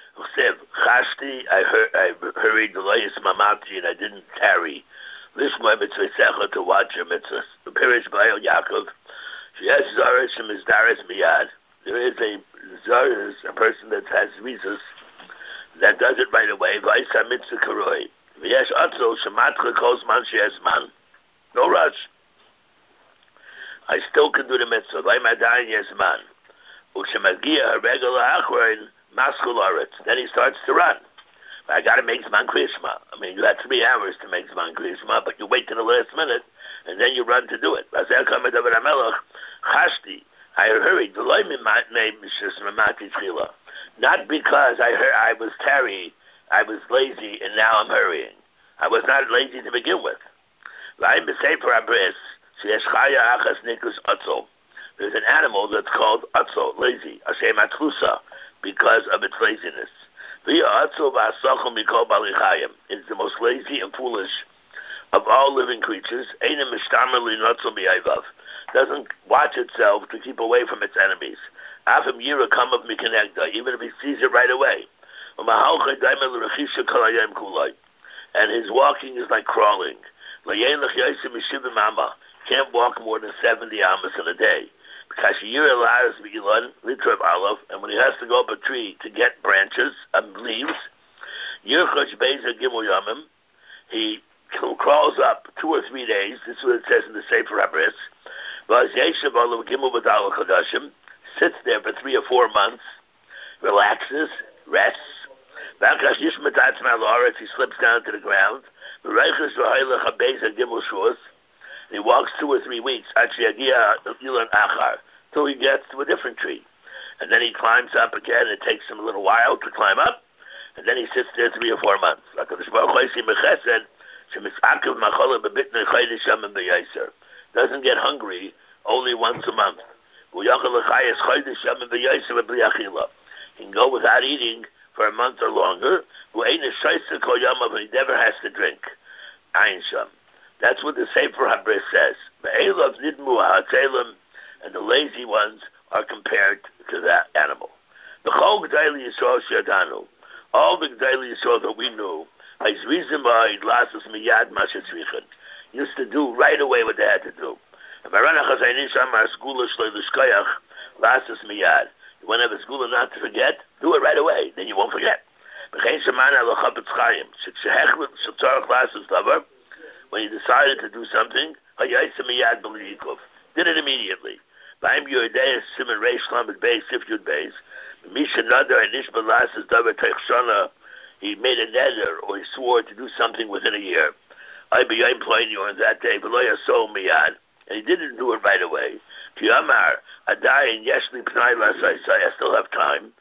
Chashti, I hurried the layis mamati, and I didn't tarry. Lishma mitzvah to watch your mitzvahs. The Pirish Baal Yaakov, she has Zarish and Mizdaris Miyad. There is a Zarish, a person that has visas, that does it right away. Vaisa mitzvah karoi. V'yesh atzo shematra kozman she'ezman. No rush. I still can do the mitzvah. V'imadayin yezman. U'shemagia haregel ha'achroin maskul aretz. Then he starts to run. I got to make Zman Kriyishma. I mean, you had 3 hours to make Zman Kriyishma, but you wait till the last minute, and then you run to do it. Chashti, I hurried. Not because I was tarry, I was lazy, and now I'm hurrying. I was not lazy to begin with. There's an animal that's called atzo, lazy, Hashem atlusa, because of its laziness. It's the most lazy and foolish of all living creatures. Doesn't watch itself to keep away from its enemies. Even if he sees it right away. And his walking is like crawling. Can't walk more than 70 amas in a day. And when he has to go up a tree to get branches and leaves, he crawls up 2 or 3 days. This is what it says in the Sefer HaBris. Sits there for 3 or 4 months, relaxes, rests. He slips down to the ground. He walks 2 or 3 weeks till he gets to a different tree. And then he climbs up again. It takes him a little while to climb up. And then he sits there 3 or 4 months. Doesn't get hungry only once a month. He can go without eating for a month or longer. He never has to drink. That's what the Sefer HaBris says. And the lazy ones are compared to that animal. All the G'dai Yisrael that we knew, used to do right away what they had to do. Whenever school is not to forget, do it right away, then you won't forget. When he decided to do something, did it immediately. He made a nether, or he swore to do something within a year. On that day, and he didn't do it right away. I still have time.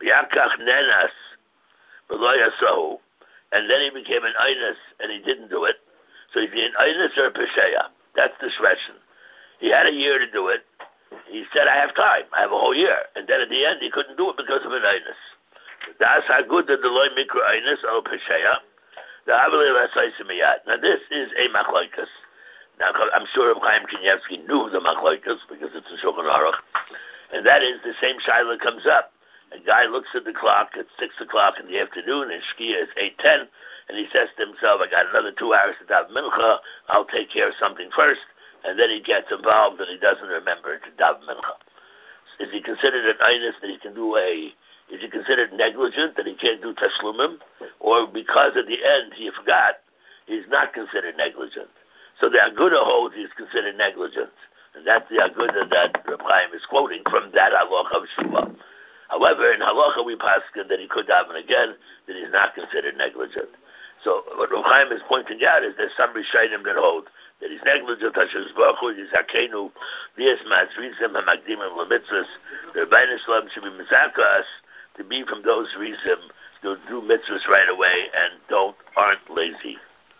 And then he became an Einus, and he didn't do it. So he's an Einus or a Pesheya. That's the Shreshen. He had a year to do it. He said, I have time. I have a whole year. And then at the end, he couldn't do it because of an Einus. That's how good the Deloy Mikra Einus or Pesheya. Now this is a Machlokes. Now I'm sure Reb Chaim Kanievsky knew the Machlokes because it's a Shulchan Aruch. And that is the same Shaila comes up. A guy looks at the clock at 6 o'clock in the afternoon, and Shkia is 8:10, and he says to himself, I got another 2 hours to daven mincha, I'll take care of something first, and then he gets involved and he doesn't remember to daven mincha. Is he considered an einus that he can do is he considered negligent that he can't do tashlumim? Or because at the end he forgot, he's not considered negligent? So the Aguda holds he's considered negligent. And that's the Aguda that Reb Chaim is quoting from that halacha of Shuvah. However, in halacha we paskin that he could daven again, that he's not considered negligent. So what Reb Chaim is pointing out is there's some Rishayim that hold that he's negligent, Hashem Baruch Hu, he's Hakenu, V'yes Ma'azrizim, HaMakdimim, L'mitzvahs, the Rebbeinu Shalom should be Mizakas, to be from those Rizim, to do mitzvahs right away and aren't lazy.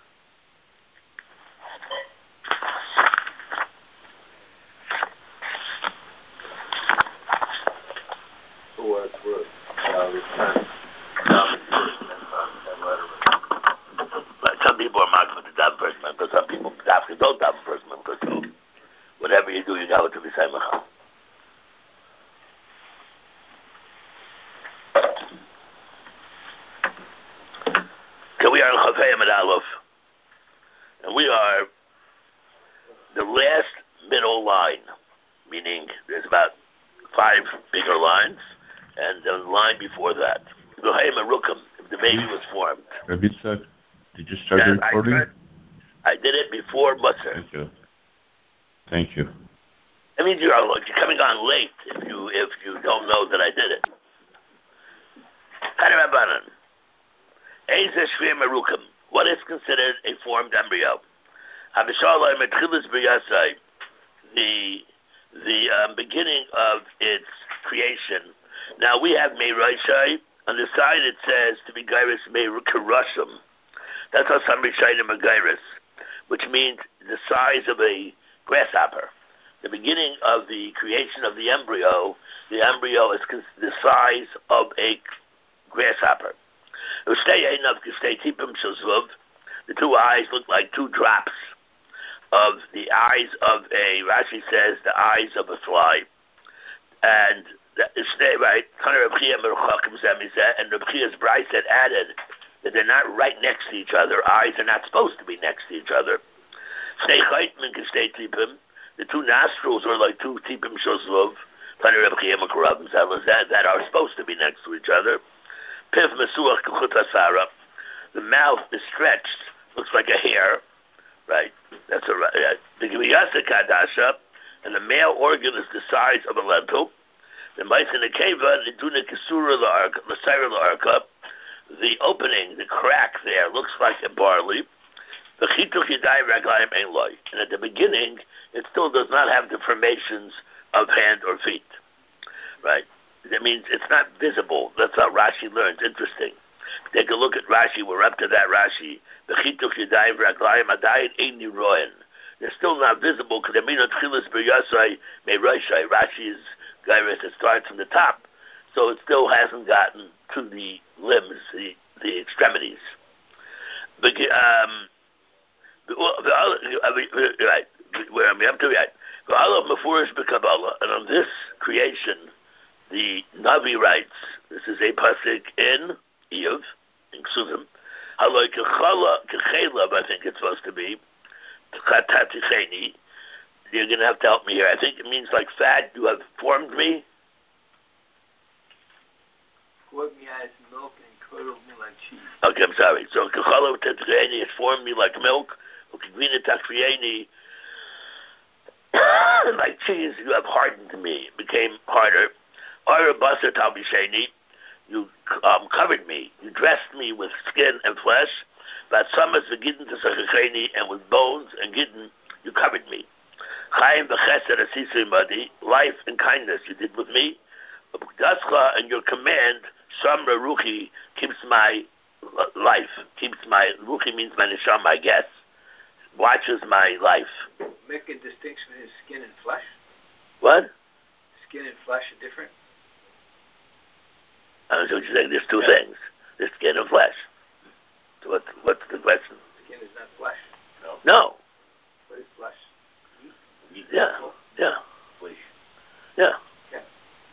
Some people are marked for the daven first man, but some people don't daven first man, because so whatever you do, you got to be Seimacha. we are in Chafayim and Aleph, and we are the last middle line, meaning there's about 5 bigger lines, and the line before that. Chafayim and Rukum, if the baby was formed. Rabbi Yitzhak, did you start the recording? I did it before Musser. Thank you. Thank you. That means you're coming on late if you don't know that I did it. What is considered a formed embryo? The beginning of its creation. Now we have Meirashai. On the side it says to be Gairis Meirashim. That's how some Rishayim are Gairis, which means the size of a grasshopper. The beginning of the creation of the embryo is the size of a grasshopper. The 2 eyes look like 2 drops of the eyes of Rashi says, the eyes of a fly. And right, and Reb Chia's Bryce had added that they're not right next to each other. Eyes are not supposed to be next to each other. The 2 nostrils are like 2 tipim shosvov, that are supposed to be next to each other. The mouth is stretched, looks like a hair, right? That's a right. The and the male organ is the size of a lentil. The mice in the keva, the opening, the crack there looks like a barley. And at the beginning, it still does not have the formations of hand or feet, right? That means it's not visible. That's how Rashi learns. Interesting. Take a look at Rashi. We're up to that Rashi. They're still not visible because Rashi is Gairis. It starts from the top, so it still hasn't gotten to the limbs, the extremities. Right, where am I up to? Right. And on this creation, the Navi writes, this is a pasuk in Iyov, in Ksuvim, I think it's supposed to be, you're going to have to help me here. I think it means like fat, you have formed me. Formed me as milk and curdled me like cheese. Okay, I'm sorry. So, it formed me like milk. Like cheese, you have hardened me. It became harder. You covered me. You dressed me with skin and flesh. But some and with bones and gidden, you covered me. Life and kindness you did with me. And your command, Shamra Ruchi, keeps my life. Ruchi means my neshama, I guess. Watches my life. Make a distinction between skin and flesh? What? Skin and flesh are different? I don't know what you're saying. There's 2 things. There's skin and flesh. So what's the question? Skin is not flesh. No. What is flesh? Yeah. Flesh. Yeah. Okay.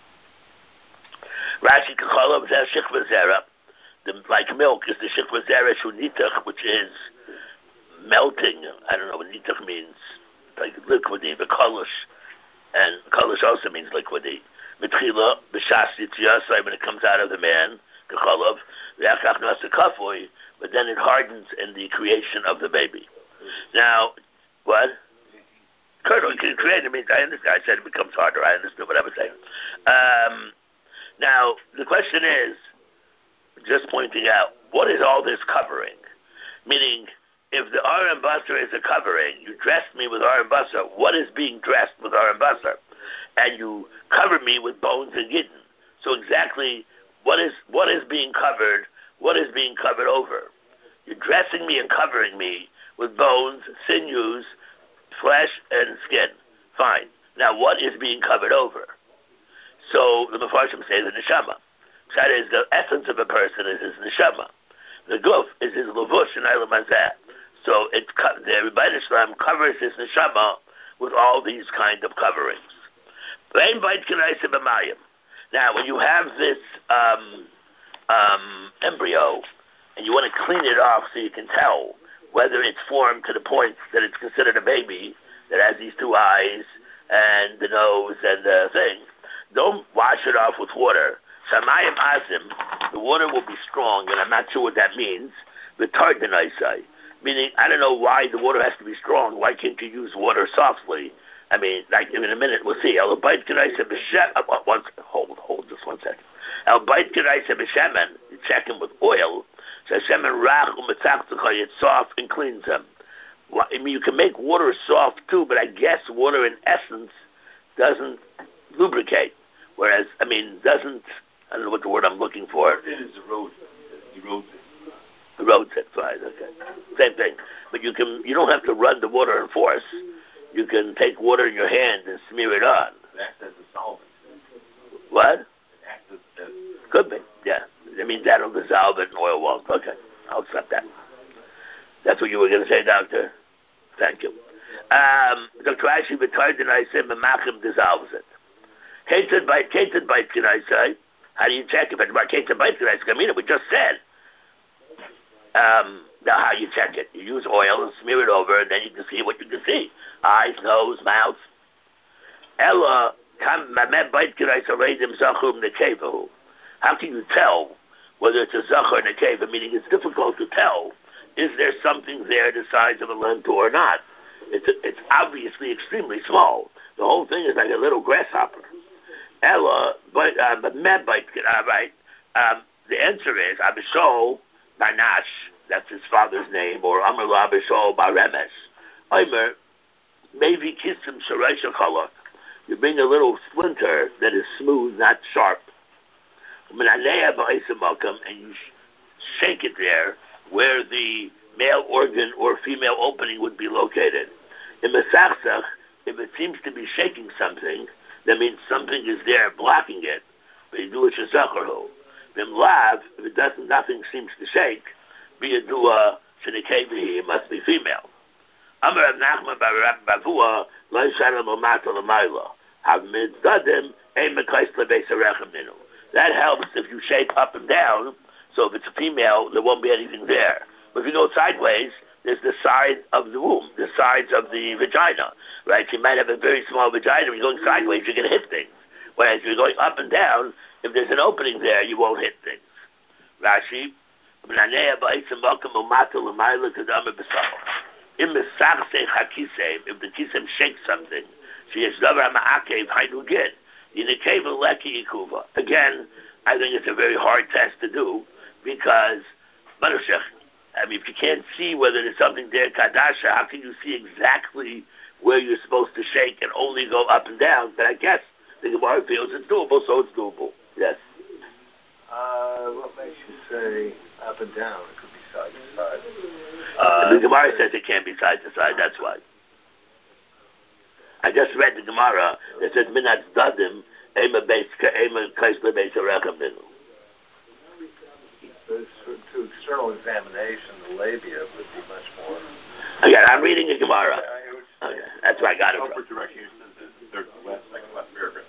Rashi Kacholov Zeh Shikva Zera. Like milk is the Shikva Zera Shunitach, which is melting. I don't know what nitach means. Like liquidy, the kolosh. And kolosh also means liquidy. Mitchila, b'shas yitziyasai, when it comes out of the man, kacholov, v'achach nasa kafoy, but then it hardens in the creation of the baby. Now, what? Curdle, created means, I understand, I said it becomes harder, I understood what I was saying. Now, the question is, just pointing out, what is all this covering? Meaning, if the Aron Basar is a covering, you dressed me with Aron Basar, what is being dressed with Aron Basar? And you cover me with bones and gidden. So exactly, what is being covered? What is being covered over? You're dressing me and covering me with bones, sinews, flesh, and skin. Fine. Now, what is being covered over? So the Mefarshim say the neshama. That is, the essence of a person is his neshama. The guf is his levush and ilam hazeh. So the Rebbeinu Shalom covers his neshama with all these kind of coverings. Now, when you have this embryo, and you want to clean it off so you can tell whether it's formed to the point that it's considered a baby that has these two eyes and the nose and the thing, don't wash it off with water. Shamayim Azim, the water will be strong, and I'm not sure what that means. But Tardanai, meaning, I don't know why the water has to be strong. Why can't you use water softly? I mean, like in a minute we'll see. Hold just 1 second. You check him with oil. It's soft and cleans them. I mean, you can make water soft too, but I guess water in essence doesn't lubricate. Whereas, I mean, doesn't, I don't know what the word I'm looking for. It is erodes it. Erodes it, fine, okay. Same thing. But you don't have to run the water in force. You can take water in your hand and smear it on. It acts as a solvent. What? It acts as... Could be, yeah. I mean, that'll dissolve it in oil won't. Okay, I'll accept that. That's what you were going to say, Doctor? Thank you. Dr. Ashi B'Tardan, I said, Memachim dissolves it. Cated bite, can I say? How do you check if it's about cated bite, can I say? I mean, we just said. Now how you check it? You use oil and smear it over, and then you can see what you can see. Eyes, nose, mouth. Ella, how can you tell whether it's a zachar or a nekeva? Meaning it's difficult to tell. Is there something there the size of a lentil or not? It's obviously extremely small. The whole thing is like a little grasshopper. Ella, but right. The answer is Abishol Barnash. That's his father's name, or Amar Abishol Baremes. Omer, maybe Kissim Shareisha Chalot. You bring a little splinter that is smooth, not sharp. And you shake it there where the male organ or female opening would be located. In Mesachsach, if it seems to be shaking something, that means something is there blocking it. But you do it Shazacharu. Lav, if it doesn't, nothing seems to shake, be a dua Shinikevihi, it must be female. Amar Rav Nachman Bavua, Lo Shara Lomata Lamayla. Hamidzadim, Ein Mekais Lebeis Arechem Ninu. That helps if you shake up and down, so if it's a female, there won't be anything there. But if you go sideways, there's the side of the womb, the sides of the vagina, right? You might have a very small vagina. When you're going sideways, you're going to hit things. Whereas if you're going up and down, if there's an opening there, you won't hit things. Rashi, if the kisem shakes something, again, I think it's a very hard test to do because, I mean, if you can't see whether there's something there, Kadasha, how can you see exactly where you're supposed to shake and only go up and down? But I guess the Gemara feels it's doable, so it's doable. Yes. What makes you say up and down? It could be side to side. The Gemara says it can't be side to side, that's why. I just read the Gemara that says, Minat Dadim, Ema Kaisla Beis Arechem Ninu. To external examination, the labia would be much more. Again, I'm reading a Gemara. Okay, that's where I got it from. Direction, the last paragraph.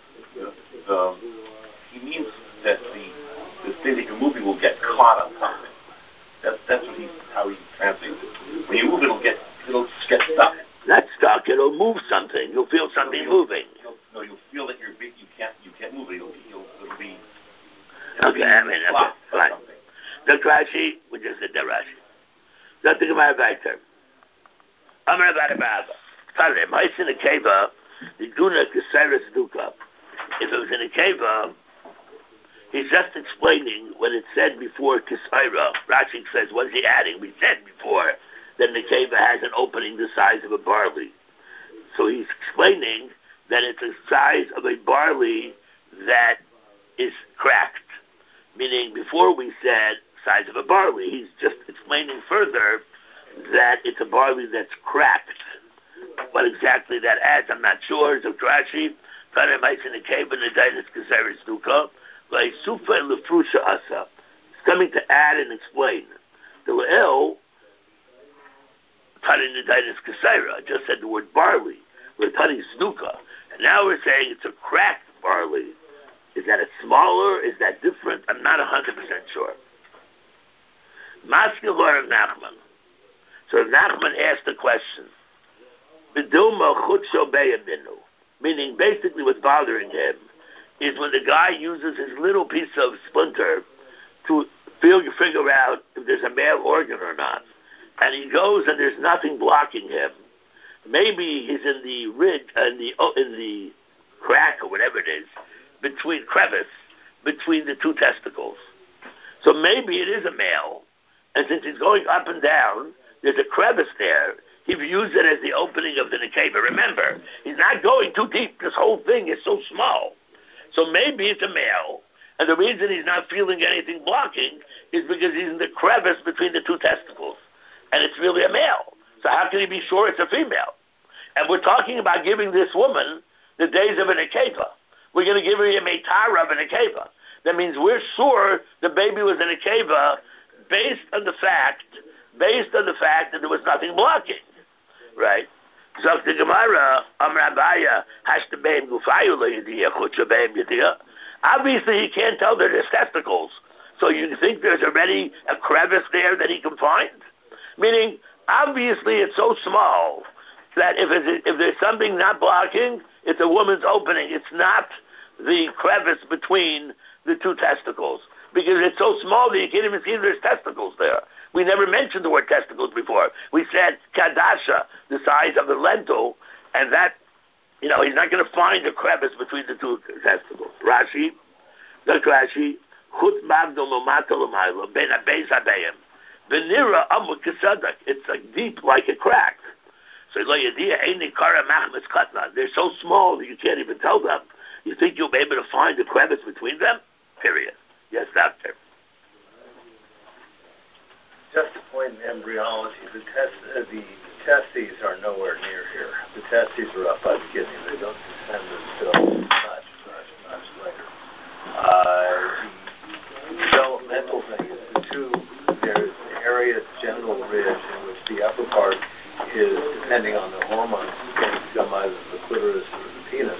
He means that the thing that you're moving will get caught on something. That's how he translates it. When you move, it'll just get stuck. Not stuck. It'll move something. You'll feel something moving. You'll feel that you're big. You can't move it. It'll be. Okay, I mean, okay, fine. Dr. Rashi, we just did that Rashi. Dr. Gemara Vayter. Amar Abba. Tarim, Hais in a keva, the Guna Keseris Duka. If it was in a keva, he's just explaining what it said before Kesaira. Rashi says, what is he adding? We said before that the keva has an opening the size of a barley. So he's explaining that it's the size of a barley that is cracked. Meaning, before we said size of a barley, he's just explaining further that it's a barley that's cracked. What exactly that adds, I'm not sure. So Rashi, it's coming to add and explain. The Le'el, just said the word barley. We're Tani Snuka. And now we're saying it's a cracked barley. Is that a smaller? Is that different? I'm not 100% sure. Maskevor of Nachman. So Nachman asked the question, meaning basically what's bothering him is when the guy uses his little piece of splinter to figure out if there's a male organ or not. And he goes and there's nothing blocking him. Maybe he's in the ridge, in the crack or whatever it is, crevice between the two testicles. So maybe it is a male. And since he's going up and down, there's a crevice there. He views it as the opening of the nekeva. Remember, he's not going too deep. This whole thing is so small. So maybe it's a male. And the reason he's not feeling anything blocking is because he's in the crevice between the two testicles. And it's really a male. So how can he be sure it's a female? And we're talking about giving this woman the days of an nekeva. We're going to give her a meitara of an nekeva. That means we're sure the baby was a nekeva based on the fact that there was nothing blocking. Right? Zok the Gemara, Amrabaya, Hashtabeim Gufayu Yediyah, Chuchabeim Yediyah. Obviously, he can't tell that there's testicles. So you think there's already a crevice there that he can find? Meaning, obviously, it's so small that if there's something not blocking, it's a woman's opening. It's not the crevice between the two testicles. Because it's so small that you can't even see there's testicles there. We never mentioned the word testicles before. We said kadasha, the size of the lentil, and that, he's not going to find a crevice between the two testicles. Rashi, Dr. Rashi, chut magdol lomato lomaylo, ben abeis abeim, benira amuk kesadak. It's like deep like a crack. So lo yediyah eini kara machmas katna. They're so small that you can't even tell them. You think you'll be able to find a crevice between them? Period. Yes, doctor. Just a point in embryology, the testes are nowhere near here. The testes are up by the kidney. They don't descend until much later. The developmental thing is there's the area genital ridge in which the upper part is, depending on the hormones, is going to become either the clitoris or the penis.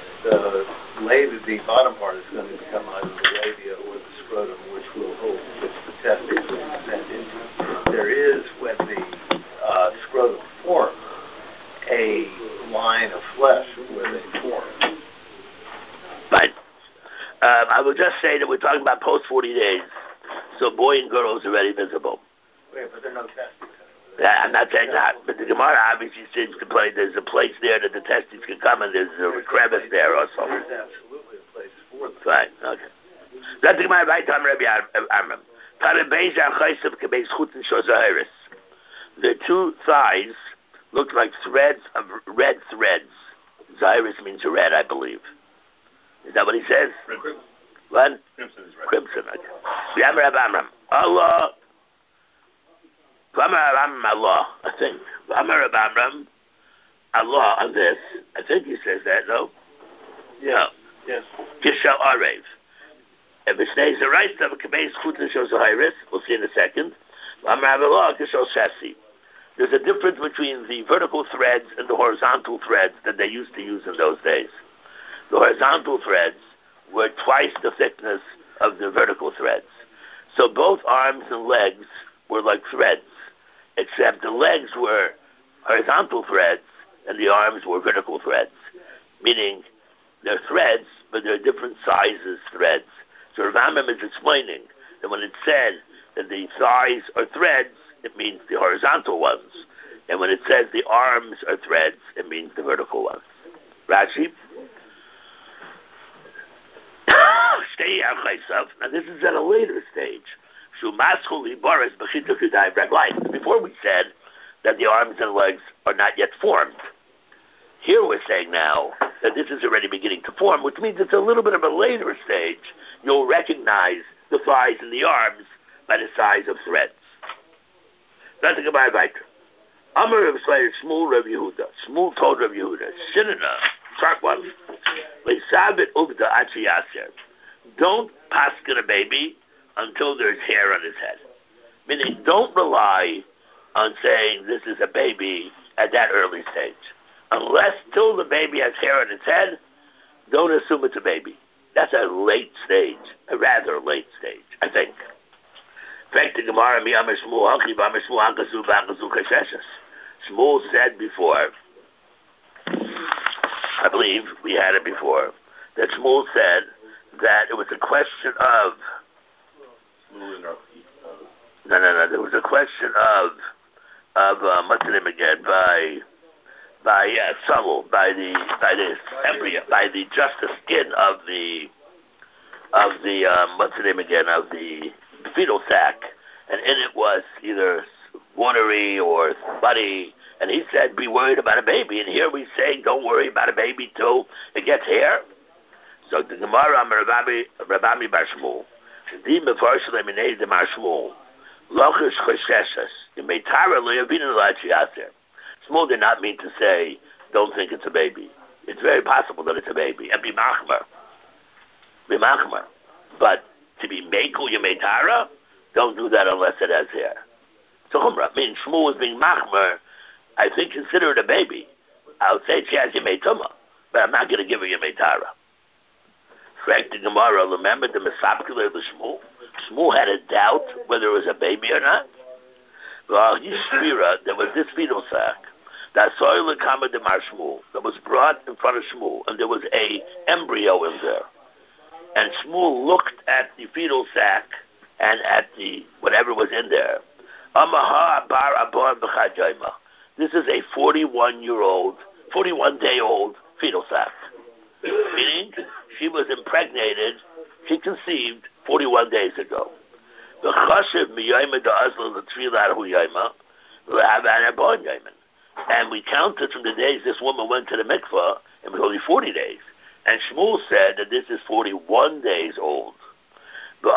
The bottom part is going to become either the labia or the scrotum, which the testes will descend into. There is, when the scrotum forms, a line of flesh where they form. Right. I will just say that we're talking about post 40 days, so boy and girl is already visible. Wait, but there are no testes. Yeah, I'm not saying that, but the Gemara obviously seems to play. There's a place there that the testes can come, and there's a crevice there also. There's absolutely a place for them. Right. Okay. That's the Gemara. Right, Rabbi Amram. The two thighs look like threads of red threads. Zahiris means red, I believe. Is that what he says? Crimson. What? Crimson is red. Crimson. Okay. Rabbi Amram. Allah. Allah, I think. Allah on this. I think he says that, no? Yeah. Yes. Kishal Arev. If it stays the right of a Kabeis Chutin shows a Iris, we'll see in a second. There's a difference between the vertical threads and the horizontal threads that they used to use in those days. The horizontal threads were twice the thickness of the vertical threads. So both arms and legs were like threads, except the legs were horizontal threads and the arms were vertical threads, meaning they're threads, but they're different sizes threads. So Rav Amram is explaining that when it said that the thighs are threads, it means the horizontal ones. And when it says the arms are threads, it means the vertical ones. Rashi? Now this is at a later stage. Before we said that the arms and legs are not yet formed. Here we're saying now that this is already beginning to form, which means it's a little bit of a later stage. You'll recognize the thighs and the arms by the size of threads. That's the Gemara Vayter. Amar Rav Slayer, Shmuel Rav Yehuda. Shmuel told Rav Yehuda, Shinana, track one, Leisabit Ugda Achi Yaser. Don't paskin a baby until there's hair on his head. Meaning, don't rely on saying this is a baby at that early stage. Unless till the baby has hair on its head, don't assume it's a baby. That's a late stage, a rather late stage, I think. Shmuel said before, I believe we had it before, that Shmuel said that it was a question of no. There was a question of what's the name again? By Saul, by the embryo, by just the skin of the what's the name again, of the fetal sac, and in it was either watery or muddy, and he said, be worried about a baby, and here we say, don't worry about a baby till it gets hair. So the Gemara, Rabami Bar Shmuel, the Mefarshel Eminei de Mar Shmuel, Lochish Chesheshes, the Meitara Le'avinu L'Achiaser. Shmuel did not mean to say, don't think it's a baby. It's very possible that it's a baby, and be machmer. But to be mekel your Meitara, don't do that unless it has hair. So Humra, means Shmuel is being machmer. I think consider it a baby. I'll say she has your Meituma, but I'm not going to give her your Meitara. Frank the Gemara, remember the Mesapkele of the Shmuel? Shmuel had a doubt whether it was a baby or not. Well, Yishmira, there was this fetal sac that soil Kama de Mar Shmuel that was brought in front of Shmuel, and there was a embryo in there. And Shmuel looked at the fetal sac and at the whatever was in there. This is a 41-day-old fetal sac. Meaning, she was impregnated, she conceived 41 days ago. And we counted from the days this woman went to the mikvah, it was only 40 days. And Shmuel said that this is 41 days old. So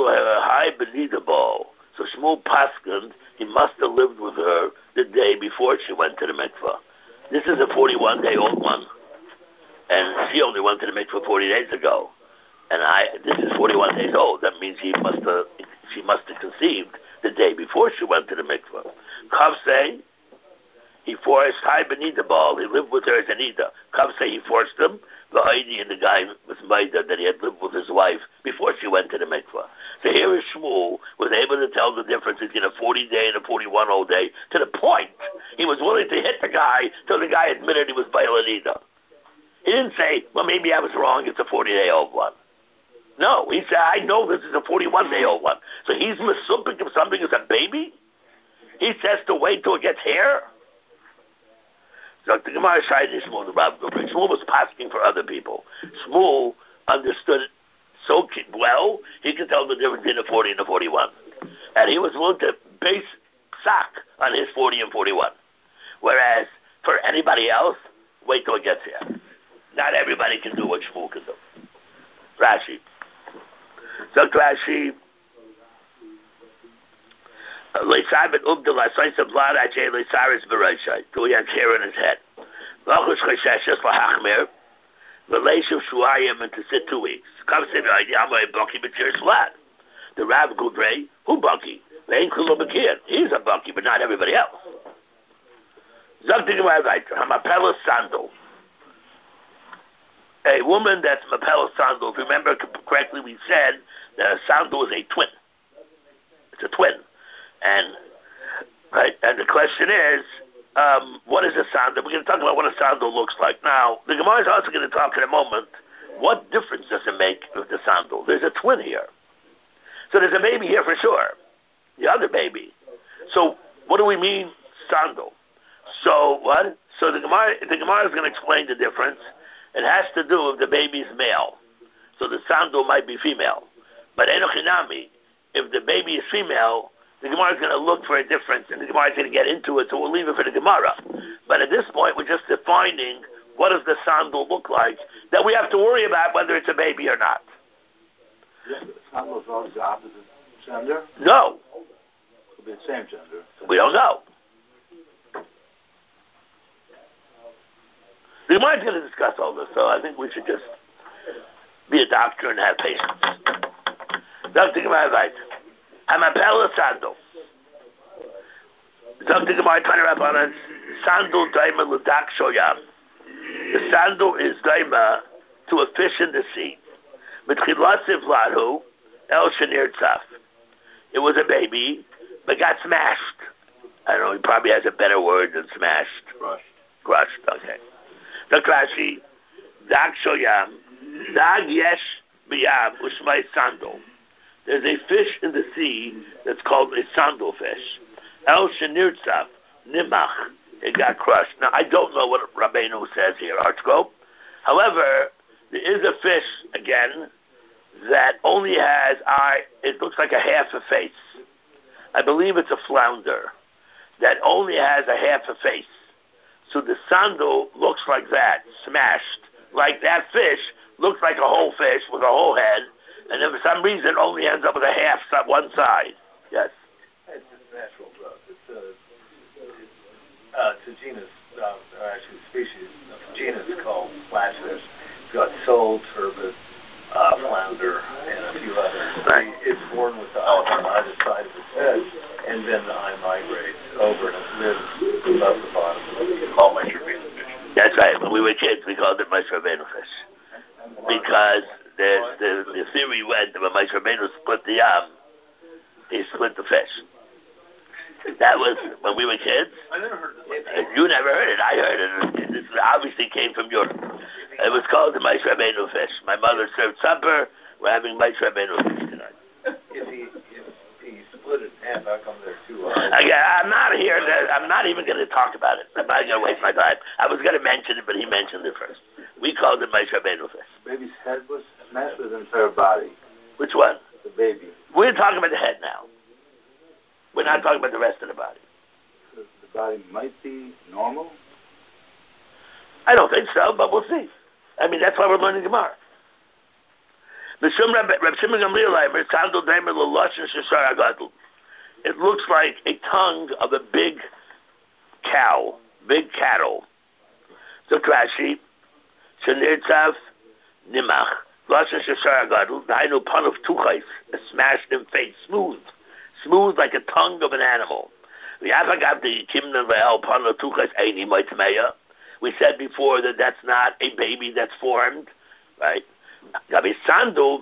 Shmuel paskened, he must have lived with her the day before she went to the mikvah. This is a 41-day-old one. And she only went to the mikvah 40 days ago. And this is 41 days old. That means she must have conceived the day before she went to the mikvah. Kav say, he forced Hai Benida Ball. He lived with her as Anita. Kav say he forced him. The Heidi and the guy was Maida that he had lived with his wife before she went to the mikvah. So here is Shmuel was able to tell the difference between a 40-day and a 41-old day to the point he was willing to hit the guy till the guy admitted he was Baal Anita. He didn't say, well, maybe I was wrong, it's a 40-day-old one. No, he said, I know this is a 41-day-old one. So he's missumping if something is a baby? He says to wait till it gets hair? So the Gemara tried this Shmuel, the Rav Gubri. Shmuel was asking for other people. Shmuel understood it so well, he could tell the difference between a 40 and a 41. And he was willing to base sock on his 40 and 41. Whereas, for anybody else, wait till it gets here. Not everybody can do what Shmuel can do. Rashi. So Rashi, Leisabit Ubdala Saisa Blad Ajay Leisaris Bereshai. So he has hair in his head. Lachush Chesheshes for Hachmir. Relation Shuayim and to sit 2 weeks. Come say the idea I'm a Bucky but you're flat. The Rav Gudrei, who Bucky? They ain't Kulubakir. He's a Bucky, but not everybody else. Zogdig Ma'avaiter, Hamapella Sandal. A woman that's Mapella Sandal, if you remember correctly, we said that a sandal is a twin. It's a twin. And the question is, what is a sandal? We're going to talk about what a sandal looks like. Now, the Gemara is also going to talk in a moment, what difference does it make with the sandal? There's a twin here. So there's a baby here for sure. The other baby. So what do we mean, sandal? So what? So the Gemara is going to explain the difference. It has to do with the baby's male. So the sandal might be female. But Enochinami, if the baby is female, the Gemara is going to look for a difference, and the Gemara is going to get into it, so we'll leave it for the Gemara. But at this point, we're just defining what does the sandal look like, that we have to worry about whether it's a baby or not. Yeah, the sandal is always the opposite gender? No. It could be the same gender. We don't know. The Gemara is going to discuss all this, so I think we should just be a doctor and have patience. Dr. Gemara right. I'm a pella sandal. Dr. Gemara turn up on a sandal daima ludak shoyam. The sandal is daima to a fish in the sea. Mitchilasiv lahu el shenir tzaf. it was a baby, but got smashed. I don't know, he probably has a better word than smashed. Crushed, okay. The Rashi, Dag Shoyam, Dag Yesh B'Yam Ushmai Sandal. There's a fish in the sea that's called a sandal fish. El Shenirtzaf, Nimach, it got crushed. Now, I don't know what Rabbeinu says here, Archko. However, there is a fish, again, that only has it looks like a half a face. I believe it's a flounder that only has a half a face. So the sandal looks like that, smashed. Like that fish looks like a whole fish with a whole head, and then for some reason only ends up with a half one side. Yes? It's just natural growth. It's a genus, actually a species, a genus called flatfish. It's got sole, turbot, flounder, and a few others. Right. It's born with the eye on either side of its head, and then the eye migrates over and it lives above the bottom. It's called Moshe Rabbeinu fish. That's right. When we were kids, we called it Moshe Rabbeinu fish. Because the theory went that when Moshe Rabbeinu split the yam, he split the fish. That was when we were kids. I never heard this. You never heard it. I heard it. This obviously came from Europe. It was called the Moshe Rabbeinu fish. My mother served supper. We're having Moshe Rabbeinu fish tonight. If he split it in half, how come there are two eyes? Again, I'm not here. I'm not even going to talk about it. I'm not going to waste my time. I was going to mention it, but he mentioned it first. We called it Moshe Rabbeinu fish. Baby's head was smashed with the entire body. Which one? The baby. We're talking about the head now. We're not talking about the rest of the body. The body might be normal. I don't think so, but we'll see. I mean, that's why we're learning Gemara. It looks like a tongue of a big cow, big cattle. So Rashi, Shenirtzav, Nimach, Lashon Sheshar Agadol, Dainu Pan of Tuchais, a smashed in face, smooth like a tongue of an animal. We said before that that's not a baby that's formed, right? Sandal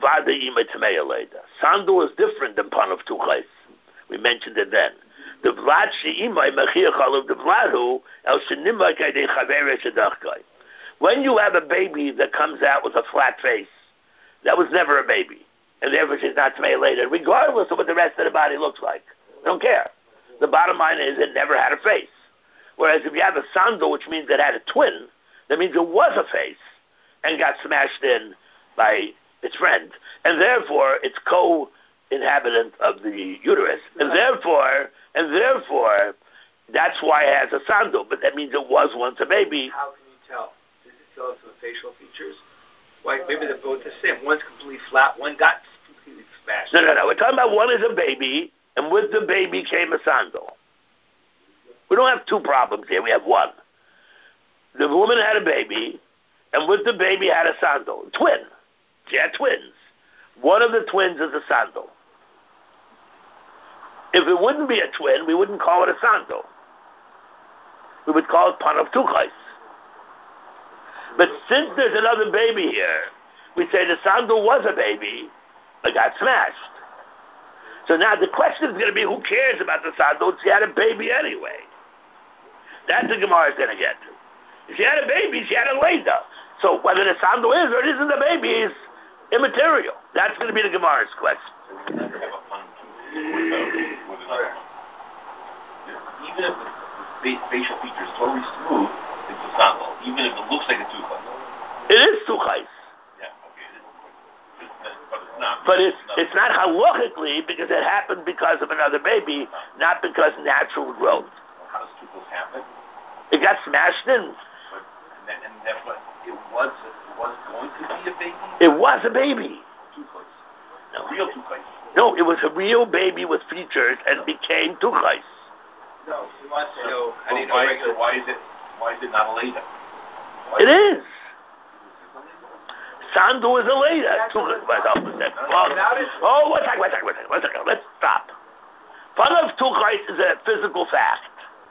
is different than Pan of Tuchais. We mentioned it then. The Vlad she'imai mechiach of the Vladhu el shenimai kaidei chavere shedachkai. When you have a baby that comes out with a flat face, that was never a baby, and therefore she's not Tmei later, regardless of what the rest of the body looks like. I don't care. The bottom line is it never had a face. Whereas if you have a sandal, which means it had a twin, that means it was a face and got smashed in by its friend, and therefore it's co-inhabitant of the uterus, and therefore that's why it has a sandal. But that means it was once a baby. How can you tell? Does it tell us the facial features? Why? Maybe they're both the same. One's completely flat. One got completely smashed. No. We're talking about one is a baby, and with the baby came a sandal. We don't have two problems here. We have one. The woman had a baby, and with the baby had a sandal. Twin. She had twins. One of the twins is a sandal. If it wouldn't be a twin, we wouldn't call it a sandal. We would call it Pan of Tuchais. But since there's another baby here, we say the sandal was a baby, but got smashed. So now the question is going to be, who cares about the sandal? She had a baby anyway. That's the Gemara is going to get to. If she had a baby, she had a leda. So whether the sandal is or it isn't a baby is immaterial. That's going to be the Gemara's question. Never have a pun with another one. Even if the facial feature is totally smooth, it's a sandal. Even if it looks like a tuchais. It is tuchais. Yeah, okay. But it's not. But it's not halachically because it happened because of another baby, not because natural growth. How does tuchais happen? It got smashed in. And that's what it was going to be a baby? It was a baby. Tuchais. No. Real tuchais. No, it was a real baby with features and became tuchais. No, he wants to know. Why is it not a leda? It is. Sandu is a leda. One second. Let's stop. Pan of tuchais is a physical fact.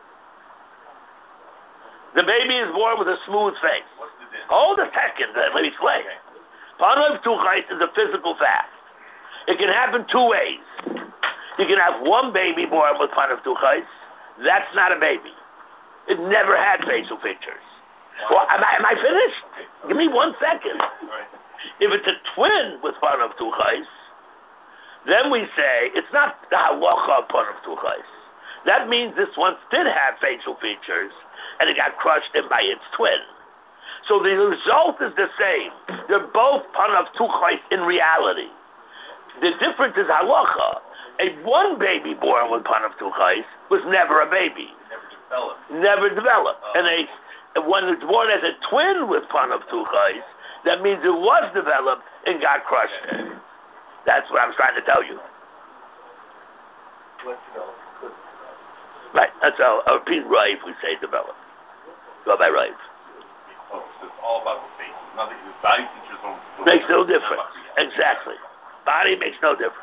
The baby is born with a smooth face. Hold a second, let me explain. Pan of tuchais is a physical fact. It can happen two ways. You can have one baby born with panav tuchais. That's not a baby. It never had facial features. Well, am I finished? Give me 1 second. If it's a twin with panav tuchais, then we say it's not the halacha of panav tuchais. That means this once did have facial features, and it got crushed in by its twin. So the result is the same. They're both panav tuchais in reality. The difference is halacha. A one baby born with panav tuchais was never a baby. Never developed. And one that's born as a twin with panav tuchais, that means it was developed and got crushed. That's what I'm trying to tell you. Right. That's how a repeat Rive we say developed. Go by Rive. It's all about the face. Nothing. The body features don't makes no difference. Exactly. Body makes no difference.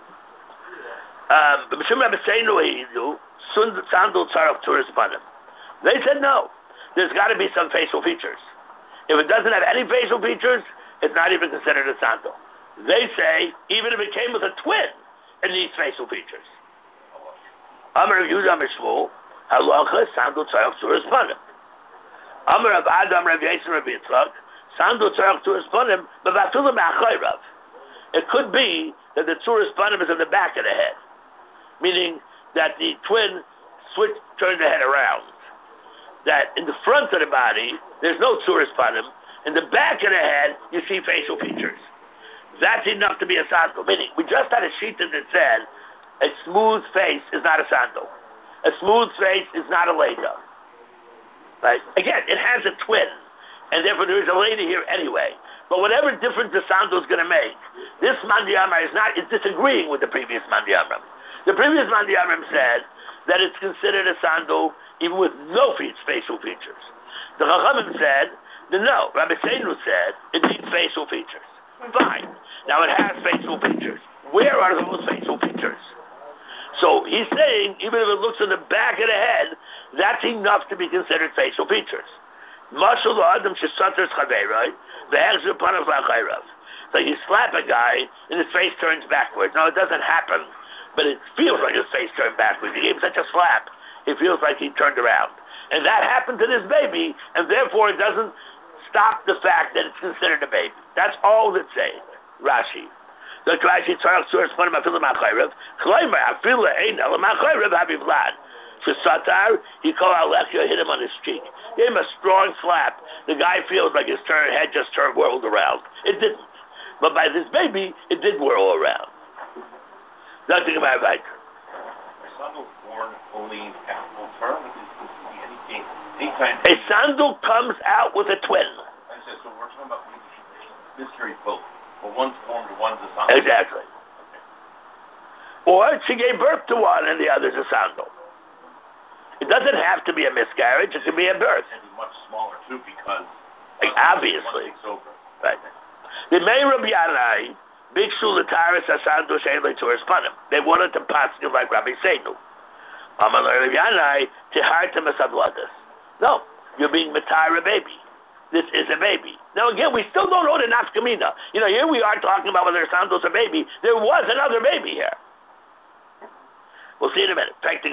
They said no. There's got to be some facial features. If it doesn't have any facial features, it's not even considered a sandal. They say even if it came with a twin, it needs facial features. Amar Rav Yehuda Amar Shmuel, halacha sandal tzarach tzuras panim. Amar Rav Adam Rav Yisrael Rav Yitzchak, sandal tzarach tzuras panim, but vafilu me'achayrav. It could be that the tzuras panim is in the back of the head, meaning that the twin turned the head around. That in the front of the body, there's no tzuras panim. In the back of the head, you see facial features. That's enough to be a sandal. Meaning, we just had a sheet that said, a smooth face is not a sandal. A smooth face is not a leda. Right? Again, it has a twin, and therefore there is a leda here anyway. But whatever difference the sandal is going to make, this Mandi Amar is disagreeing with the previous Mandi Amram. The previous Mandi Amram said that it's considered a sandal even with no facial features. The Chachamim said, no. Rabbi Seinu said it needs facial features. Fine. Now it has facial features. Where are those facial features? So he's saying, even if it looks in the back of the head, that's enough to be considered facial features. So you slap a guy and his face turns backwards. No, it doesn't happen, but it feels like his face turned backwards. He gave him such a slap, it feels like he turned around. And that happened to this baby, and therefore it doesn't stop the fact that it's considered a baby. That's all it's saying. Rashi. The Rashi tzarach tzuras panim afilu ma'achayrav. Chleimer afilu ein ela ma'achayrav habivlad. Shesatar, he called Alechia, hit him on his cheek. Gave him a strong slap. The guy feels like his head just whirled around. It didn't. But by this baby, it did whirl around. Nothing about it. A sandal born only in full term? Anytime. A sandal comes out with a twin. I said, so we're talking about mystery both. But one's formed, one's a sandal. Exactly. Okay. Or she gave birth to one and the other's a sandal. It doesn't have to be a miscarriage, it can be a birth. It can be much smaller too because obviously. Right. The main Rabbi Yanai, Big Shulataris Asando Shaylay Tourist Panim. They wanted to pass you like Rabbi Seinu. Amal Rabbi Yanai Tiharta Masavladas. No, you're being Matara baby. This is a baby. Now again, we still don't know the nafkamina. Here we are talking about whether Sando's a baby. There was another baby here. We'll see in a minute. The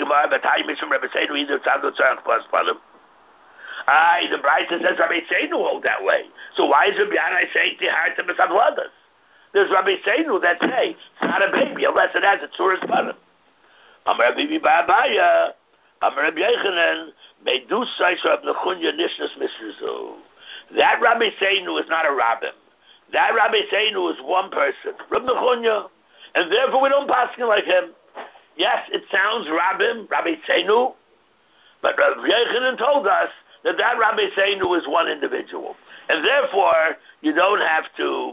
Brisa says Rabbi Seinu hold that way. So why is Rabbi Yanai saying Tiharta Masavladas? There's Rabbi Seinu that say it's not a baby unless it has a tzuras panim. Amar Bibi Ba'abaya, Amar Rabbi Yechanan, Medusai Rab Nechunya Nishnas Misrizu. That Rabbi Seinu is not a rabbim. That Rabbi Seinu is one person, Rab Nechunya, and therefore we don't pass him like him. Yes, it sounds rabbim, Rabbi Seinu, but Rabbi Yechanan told us that Rabbi Seinu is one individual, and therefore you don't have to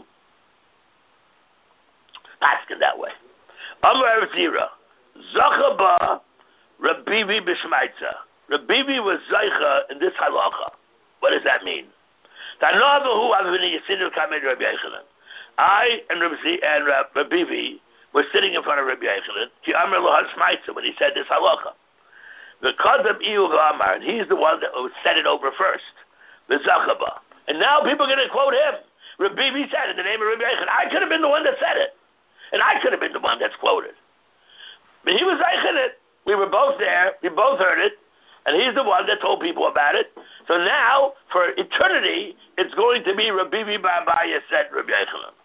pass him that way. Amar Zira, Zachaba Rabbivi Bishmaitza. Rabbivi was Zaycha in this halacha. What does that mean? I and Rabbivi were sitting in front of Rabbi Yechanan when he said this halacha. The Kadam Iyu Amar, and he's the one that said it over first. The Zachaba. And now people are going to quote him. Rabbivi said in the name of Rabbi Yechanan. I could have been the one that said it. And I could have been the one that's quoted. But he was zeichen it. We were both there. We both heard it. And he's the one that told people about it. So now, for eternity, it's going to be Rabbi Bar Abaye said Rabbi Yochanan.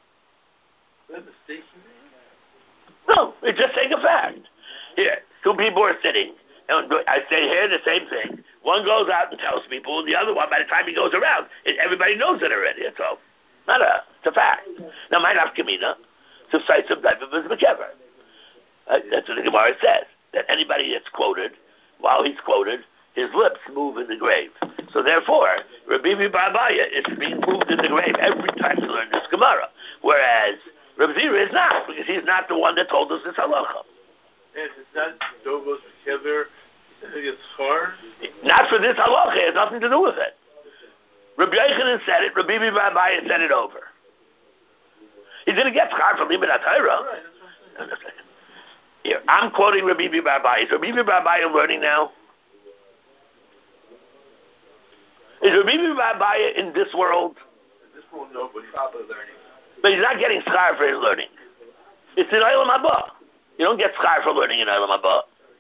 No, it's just saying a fact. Here, two people are sitting. And I say here the same thing. One goes out and tells people, and the other one, by the time he goes around, everybody knows it already. So, it's a fact. Now, my nafkamina, suffice of David was Mekever. That's what the Gemara says. That anybody that's quoted, while he's quoted, his lips move in the grave. So therefore, Rabbi Bar Abaye is being moved in the grave every time he learns this Gemara. Whereas Rabbi Zira is not, because he's not the one that told us this halacha. And it's not Dovos Kever, it's hard. Not for this halacha, it has nothing to do with it. Rabbi Yochanan said it, Rabbi Bar Abaye said it over. He didn't get schar from Limud HaTorah. Here, I'm quoting Rabbi Bar Abaye. Is Rabbi Bar Abaye learning now? Is Rabbi Bar Abaye in this world? In this world, no, but He's probably learning. But he's not getting schar for his learning. It's in Olam Haba. You don't get schar for learning in Olam Haba.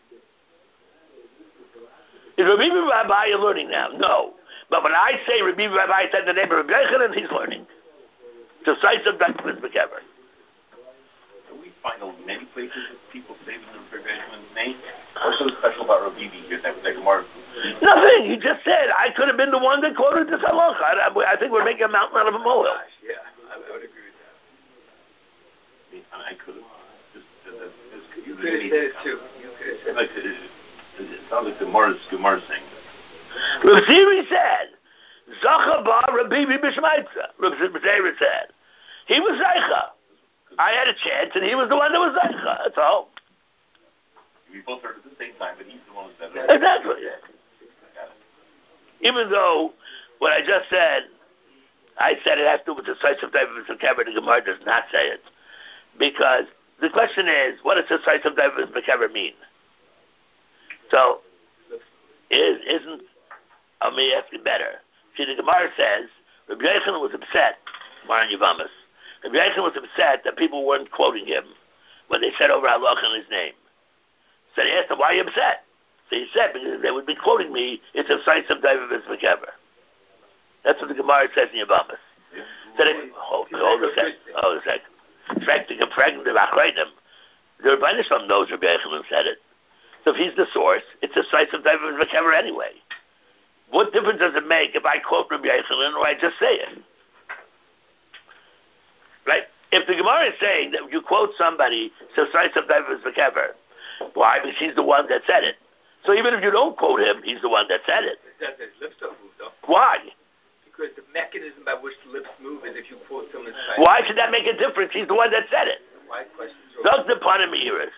Is Rabbi Bar Abaye learning now? No. But when I say Rabbi Bar Abaye said the name of Rabbi Yochanan, he's learning. The size of that is Mekever. We find many places that people say the Rabbi Yochanan's name. What's so special about Rabbi here that Gemara? Nothing. He just said, I could have been the one that quoted this halacha. I think we're making a mountain out of a molehill. Yeah, I would agree with that. I could have. You could have said it too. It sounds like Gemara's saying this. Rav Ziri said, Zacha ba Rabbi Bishmaitza. Rav Ziri said, he was Zaycha. I had a chance, and he was the one that was Zaycha. That's all. We both heard at the same time, but he's the one who said it. Exactly. Even though what I just said, I said it has to do with the size of David Mekever, the Gemara does not say it. Because the question is, what does the size of David Mekever mean? So, let me ask you better. See, the Gemara says, Rabbi Yochanan was upset, Maran Yavamas. Rabbi Yochanan was upset that people weren't quoting him when they said over halacha in his name. So they asked him, why are you upset? So he said, because they would be quoting me, it's a size of David Mekever. That's what the Gemara says in Yavamas. So they, hold a second. In fact, the Rebbeinu Shalom knows Rabbi Yochanan said it. So if he's the source, it's a size of David Mekever anyway. What difference does it make if I quote Rabbi Yochanan or I just say it? Right? If the Gemara is saying that you quote somebody, it's a size of David Mekever. Why? Because he's the one that said it. So even if you don't quote him, he's the one that said it. His lips don't move, though. Why? Because the mechanism by which the lips move is if you quote someone's title. Why should that make a difference? He's the one that said it. Why questions? Look the Panamiris.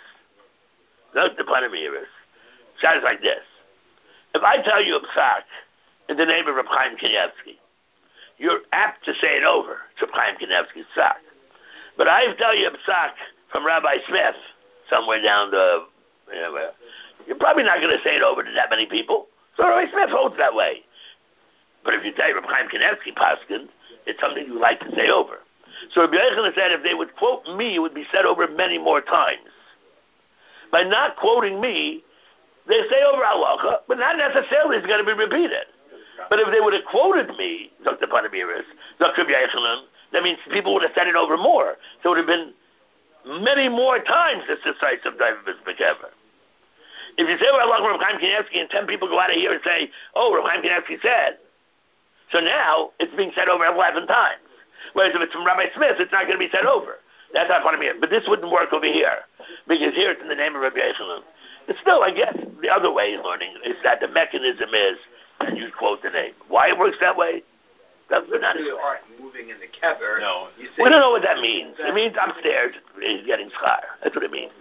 Sounds like this. If I tell you a psak in the name of Reb Chaim Kanievsky, you're apt to say it over. It's Reb Chaim Kanievsky's psak. But I tell you a psak from Rabbi Smith, somewhere down the, you're probably not going to say it over to that many people. So Rabbi Smith holds that way. But if you tell Reb Chaim Kanievsky paskin, it's something you like to say over. So Rabbi Yochanan said if they would quote me, it would be said over many more times. By not quoting me, they say over halacha, but not necessarily it's going to be repeated. But if they would have quoted me, Dr. Panamiris, Dr. Rabbi Yochanan, that means people would have said it over more. So it would have been many more times the size of David Mekever. If you say over halacha Reb Chaim Kanievsky and 10 people go out of here and say, oh, Reb Chaim Kanievsky said, so now it's being said over 11 times. Whereas if it's from Rabbi Smith, it's not going to be said over. That's not part of it. But this wouldn't work over here, because here it's in the name of Rabbi Yochanan. It's still, I guess, the other way in learning is that the mechanism is that you quote the name. Why it works that way? That's not you aren't moving in the kever. No. We don't know what that means. It means upstairs he's getting schar. That's what it means.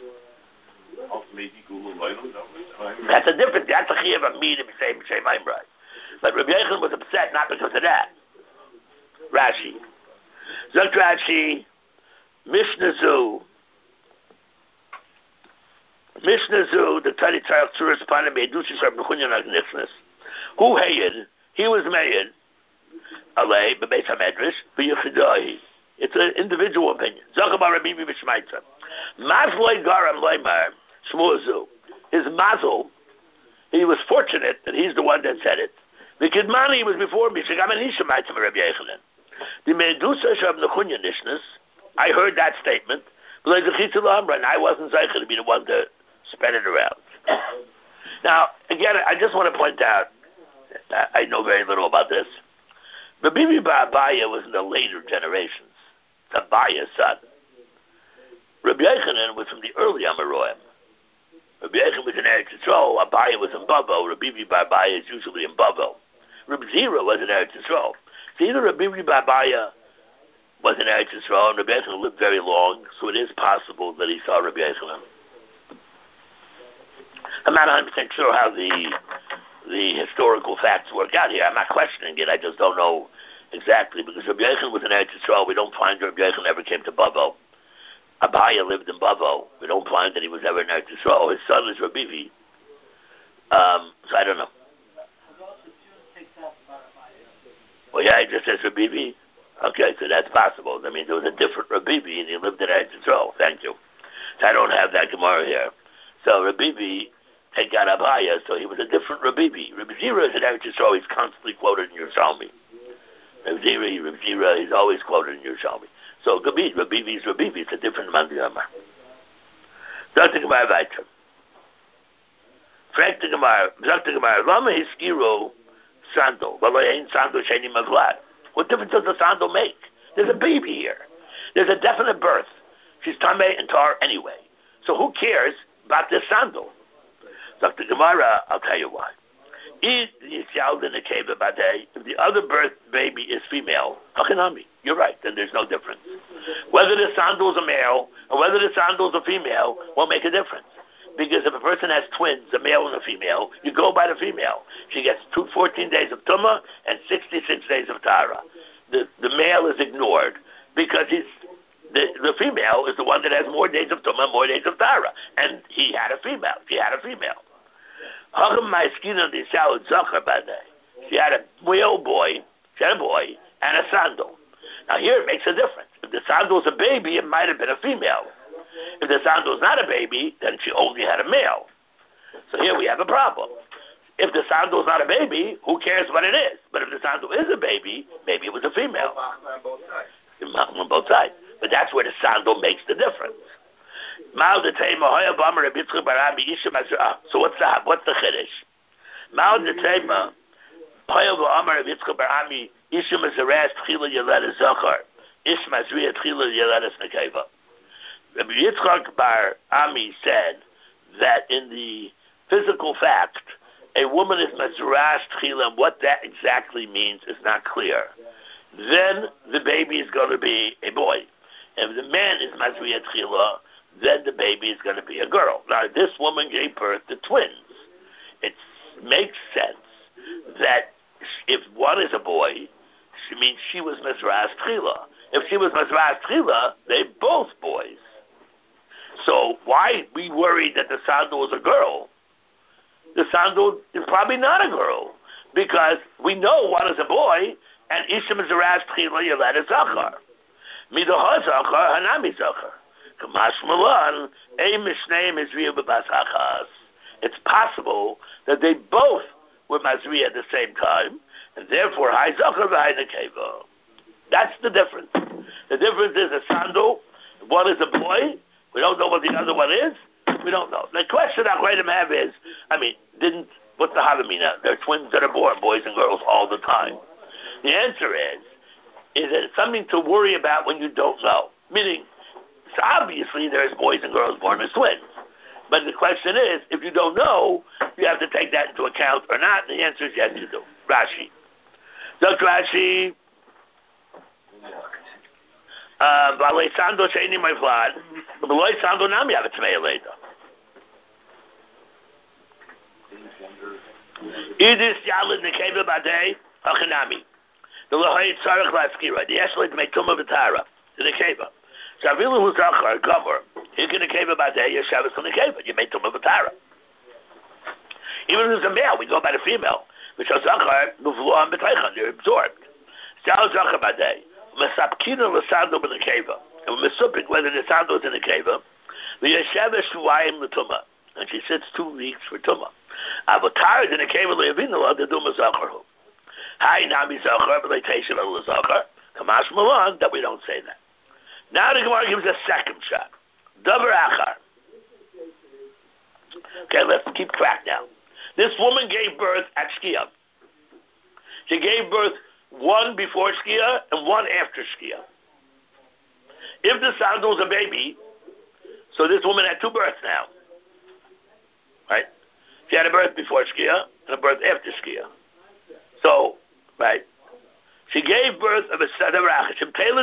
That's a different. That's a chiyuv of me to be saying B'Shem Ma'imrai. But Rabbi Yochanan was upset not because of that. Rashi. Zok Rashi, Mishnah Zu, the Tani Tzarech Tzuras Panim Edushis Rab Nechunyan Agnichnas. Who hayed? He was made. Alei, Bebeis HaMedrash, B'Yechidai. It's an individual opinion. Zachabar Rabbi B'Shmaitza. Mazloi Garam Leimar Shmuazu. His mazel, he was fortunate that he's the one that said it. The Kidmani was before me. The Medusa Shab Nechunya Nishnas, I heard that statement, but and I wasn't zeicher to be the one to spread it around. Now, again, I just want to point out, I know very little about this. Rabbi Abaya was in the later generations. It's Abaya's son. Rabbi Yochanan was from the early Amaroim. Rabbi Yochanan was in Eretz Yisrael, Abaya was in Bavo, Rabbi Abaya is usually in Bavo. Rabbi Zira was in Eretz Yisrael. So either Rabbi Abaya was in Eretz Yisrael, and Rabbi Yochanan lived very long, so it is possible that he saw Rabbi Yochanan. I'm not 100% sure how the historical facts work out here. I'm not questioning it, I just don't know exactly, because Rabbi Yochanan was in Eretz Yisrael. We don't find Rabbi Yochanan ever came to Bavo. Abaya lived in Bavo. We don't find that he was ever in Eretz Yisrael. His son is Rabbi V. So I don't know. Well, yeah, it just says Rabbi V. Okay, so that's possible. That means there was a different Rabbi V and he lived in Eretz Yisrael. Thank you. So I don't have that Gemara here. So Rabbi V take out Abaya, so he was a different Rabbi V. Rabbi Zira is in Eretz Yisrael. He's constantly quoted in Yerushalmi. Rabbi Zira, he's always quoted in Yerushalmi. So Rabbi V is Rabbi V. It's a different Mandiyama. Sagt the Gemara weiter. Fragt the Gemara, Lama hiskiro sandal? Well, ain't sandal sheni mavlad. What difference does the sandal make? There's a baby here. There's a definite birth. She's tamei and tar anyway. So who cares about this sandal? Sagt the Gemara, I'll tell you why. If the other birth baby is female, Hakanami, you're right, then there's no difference. Whether the sandal is a male or whether the sandal is a female won't make a difference. Because if a person has twins, a male and a female, you go by the female. She gets 14 days of Tumah and 66 days of Tara. The male is ignored because the female is the one that has more days of Tumah, more days of Tara. And he had a female. She had a female. She had a boy and a sandal. Now here it makes a difference. If the sandal is a baby, it might have been a female. If the sandal is not a baby, then she only had a male. So here we have a problem. If the sandal is not a baby, who cares what it is? But if the sandal is a baby, maybe it was a female. On both sides. But that's where the sandal makes the difference. So what's the chiddush? Ma'od the tema, Poyel v'Amar Yitzchak bar Ami, Isha Mazaras Tchila Yeledes Zachar, Ish Mazriya Tchila Yeledes Nekeva. Rabbi Yitzchak bar Ami said that in the physical fact, a woman is Mazaras Tchila, and what that exactly means is not clear. Then the baby is going to be a boy. If the man is Mazriya Tchila, then the baby is going to be a girl. Now, this woman gave birth to twins. It makes sense that if one is a boy, she means she was Mizras Tchila. If she was Mizras Tchila, they're both boys. So why we worried that the sandal was a girl? The sandal is probably not a girl, because we know one is a boy, and Isha Mizras Tchila Yeled Zachar. Midoha Zachar, Hanami Zachar. It's possible that they both were Mazriya at the same time, and therefore Hai Zachar v'Hai Nekeva. That's the difference. The difference is a sandal, one is a boy, we don't know what the other one is, we don't know. The question I going to have is, what's the Havamina? There are twins that are born, boys and girls, all the time. The answer is that it's something to worry about when you don't know. Meaning, so obviously there's boys and girls born as twins. But the question is, if you don't know, you have to take that into account or not. And the answer is yes, you do. Rashi. Dr. Rashi, Valei Sando Sheini Mavlad, Valei Sando Nami Avatzmei Leda. Idis Yalid Nekeva Badei, Achanami. The Lahai Tzarech Laskira, the Eshlid Metumah V'Tara, the Nekeva. Shavilu who's Zachar, cover. You can Nekeva Badei, Yeshavas on Nekeva, you made Tumah V'Tara. Even if there's a male, we go by the female. Which are Zachar, Muvluam B'Teichon, they're absorbed. Shal Zachar Badei. Mesapkina l'sando in the keva. And mesupik whether the sando is in the keva. V'yeshev shuvayim l'tuma. And she sits 2 weeks for tuma. Avotar in the keva l'yavinu the duma zacharu. Hi nami zachar v'leiteshin l'zachar. Kamash Malon that we don't say that. Now the Gemara gives a second shot. Davar achar. Okay, let's keep track now. This woman gave birth at Shkia. She gave birth one before Shkia and one after Shkia. If the sound was a baby, so this woman had 2 births now. Right? She had a birth before Shkia and a birth after Shkia. So, right? She gave birth of a Sadarach.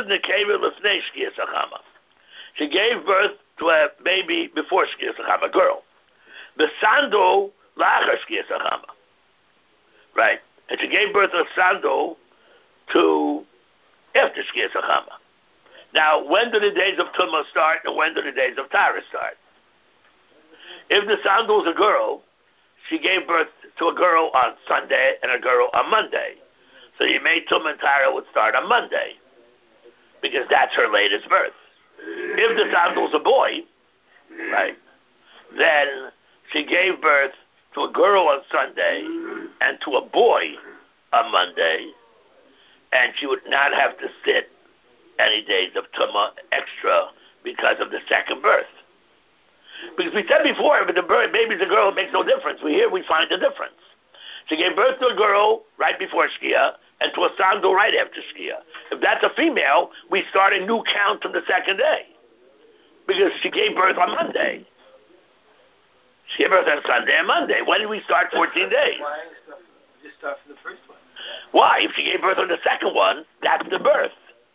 She gave birth to a baby before Shkia Sachama, a girl. The Sando Lachar Shkia Sachama. Right? And she gave birth of Sando to after Shkia Sachama. Now, when do the days of Tumah start and when do the days of Tara start? If the Sando was a girl, she gave birth to a girl on Sunday and a girl on Monday. So you made Tumah and Tara would start on Monday because that's her latest birth. If the Sando was a boy, right, then she gave birth to a girl on Sunday and to a boy on Monday, and she would not have to sit any days of Tumah extra because of the second birth. Because we said before, if the baby's a girl, it makes no difference. We find a difference. She gave birth to a girl right before Shkia and to a Sando right after Shkia. If that's a female, we start a new count from the second day because she gave birth on Monday. She gave birth on Sunday and Monday. When do we start 14 days? Why just start from the first one? Why? If she gave birth on the second one, that's the birth.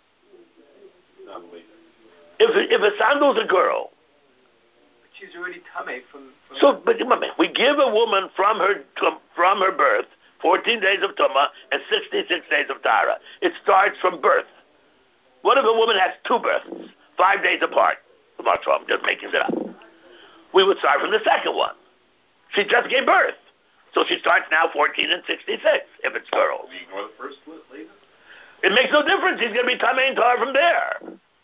If a Sando's a girl, she's already tummy from so, but we give a woman from her birth 14 days of Tumah and 66 days of Tara. It starts from birth. What if a woman has 2 births, 5 days apart? I'm just making it up. We would start from the second one. She just gave birth. So she starts now 14 and 66 if it's girls. We ignore the first later? It makes no difference. He's going to be Tamei and Tar from there.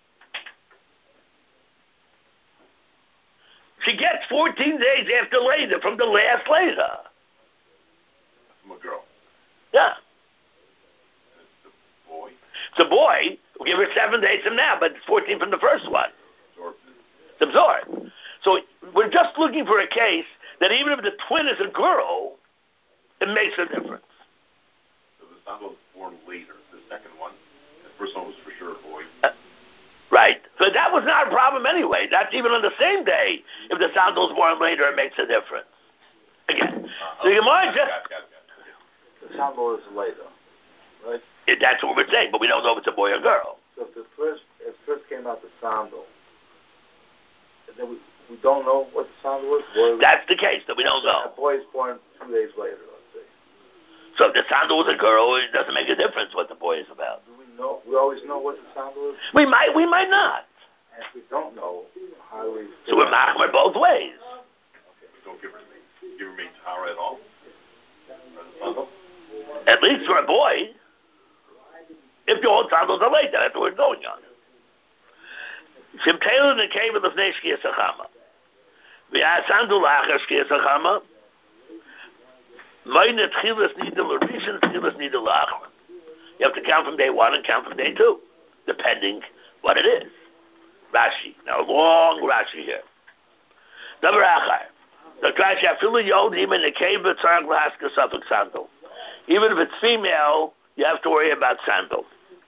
She gets 14 days after later from the last later. From a girl. Yeah. It's a boy. It's a boy. We'll give her 7 days from now, but it's 14 from the first one. It's absorbed. So we're just looking for a case that even if the twin is a girl, it makes a difference. So the son was born later, the second one. The first one was for sure a boy. Right. So that was not a problem anyway. That's even on the same day. If the son was born later, it makes a difference. Again. So you might just... The Sando is later, right? Yeah, that's what we're saying, but we don't know if it's a boy or girl. So if it first came out the Sando, then we don't know what the Sando was? That's the case, that we don't know. A boy is born 2 days later, let's say. So if the Sando was a girl, it doesn't make a difference what the boy is about. Do we know? We always know what the Sando is? We might not. And if we don't know, how do we... So we're machmer both ways. Okay. We don't give her maid Tara at all? At least for a boy. If your whole Sando's are late, that's what we're going on. Shimtelu in the cave of the Fnei Shkia Sachama. V'yasandu lachar Shkia Sachama. Moine tchilas nida l'rishon, tchilas nida l'achar. You have to count from day 1 and count from day 2, depending what it is. Rashi. Now, long Rashi here. Davar achar. The Rashi, afilu yodim in the cave of tzarek l'haska safek sandal. Even if it's female, you have to worry about sandal.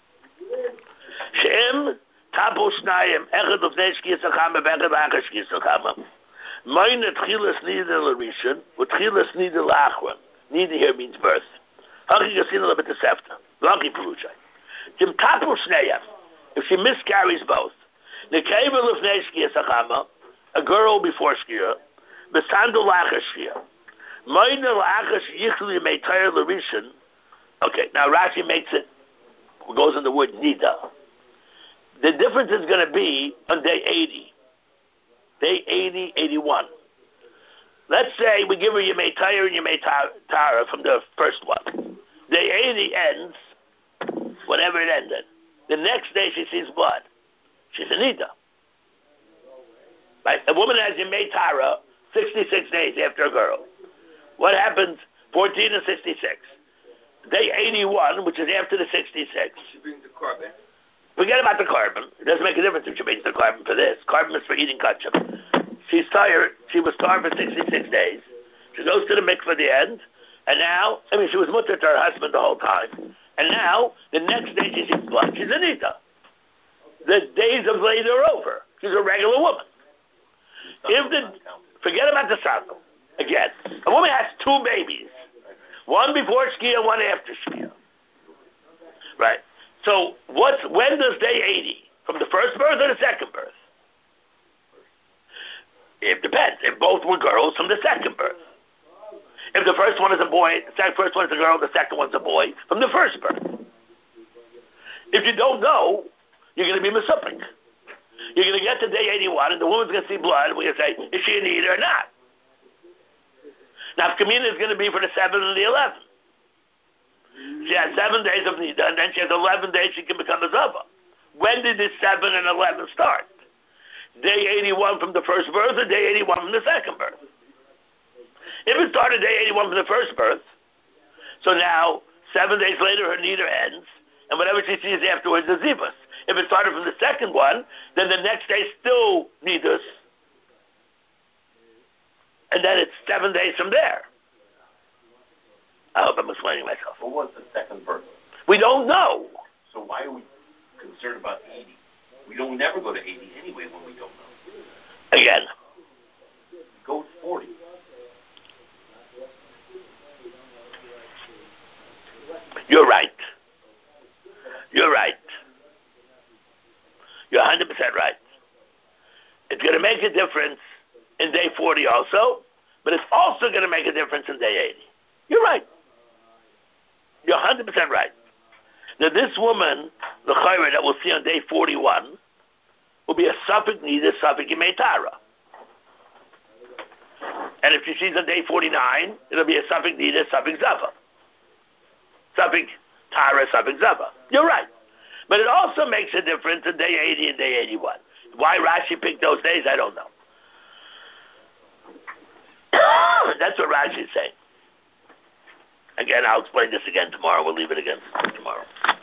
She'im tapo shnayim echad l'fnei shkia sachama v'echad l'achar shkia sachama. Moine tchilas nida l'rishon, v'tchilas nida l'achron. Nida here means birth. Haki gasina l'bet sefta. Lucky Perushai. Jim tapo shnayim. If she miscarries both. Nekeva l'fnei shkia sachama, a girl before shkia, v'sandal l'achar shkia. Moine l'achar shichli meitayr l'rishon. Okay, now Rashi makes it, goes in the word nida. The difference is going to be on day 80. Day 80, 81. Let's say we give her Yemei Tayr and Yemei Tara from the first one. Day 80 ends whenever it ended. the next day she sees blood, she's a nida. Right? A woman has Yemei Tara 66 days after a girl. What happens 14 and 66? Day 81, which is after the 66. She brings the carbon. Forget about the carbon. It doesn't make a difference if she brings the carbon for this. Carbon is for eating kachim. She's tired. She was starved for 66 days. She goes to the mikveh at the end. And now, she was mutter to her husband the whole time. And now, the next day she sees blood. She's a nida. The days of later are over. She's a regular woman. Forget about the sandal. Again, a woman has two babies. One before Shkia, one after Shkia. Right. So, when does day 80? From the first birth or the second birth? It depends. If both were girls, from the second birth. If the first one is a boy, the first one is a girl, the second one's a boy, from the first birth. If you don't know, you're going to be misuping. You're going to get to day 81, and the woman's going to see blood, and we're going to say, is she a nida or not? Now, Kamina is going to be for the 7 and the 11. She has 7 days of nida, and then she has 11 days she can become a zava. When did this 7 and 11 start? Day 81 from the first birth, or day 81 from the second birth? If it started day 81 from the first birth, so now 7 days later her nida ends, and whatever she sees afterwards is zivas. If it started from the second one, then the next day still nidus, and then it's 7 days from there. I hope I'm explaining myself. What was the second birth? We don't know. So why are we concerned about 80? We never go to 80 anyway when we don't know. Again. Go to 40. You're right. You're right. You're 100% right. It's going to make a difference in day 40 also, but it's also going to make a difference in day 80. You're right. You're 100% right. Now this woman, the chayra that we'll see on day 41, will be a suffix nida, suffix yemei tara. And if she sees on day 49, it'll be a suffix nida, suffix zava. Suffix tara, suffix zava. You're right. But it also makes a difference in day 80 and day 81. Why Rashi picked those days, I don't know. That's what Rashi is saying. Again, I'll explain this again tomorrow. We'll leave it again tomorrow.